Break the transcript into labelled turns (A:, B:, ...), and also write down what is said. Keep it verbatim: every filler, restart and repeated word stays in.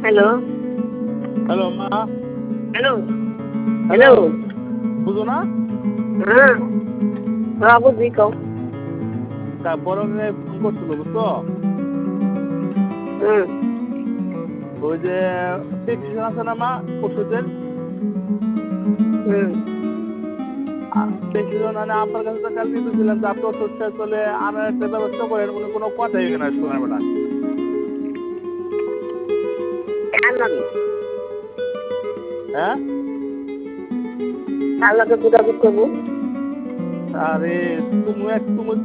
A: Hello
B: hello মা।
A: Hello hello
B: বুঝো না?
A: হ্যাঁ হ্যাঁ বুঝি কও
B: তা বড় মেয়ে ফোন করছিল বুঝছো?
A: হুম
B: ওই যে প্রেসক্রিপশন আছে না মা ওষুধের,
A: হুম
B: প্রেসক্রিপশন মানে আপনার কাছে তো কালকে দিয়েছিলাম যে আপনি ওষুধ শেষ হলে আনার একটা ব্যবস্থা করেন, উনি কোনো কথাই না শোনার বেটা।
A: কার লাগে
B: হ্যাঁ
A: কার লাগে যোগাযোগ করবো
B: আরে তুমি এক তুমি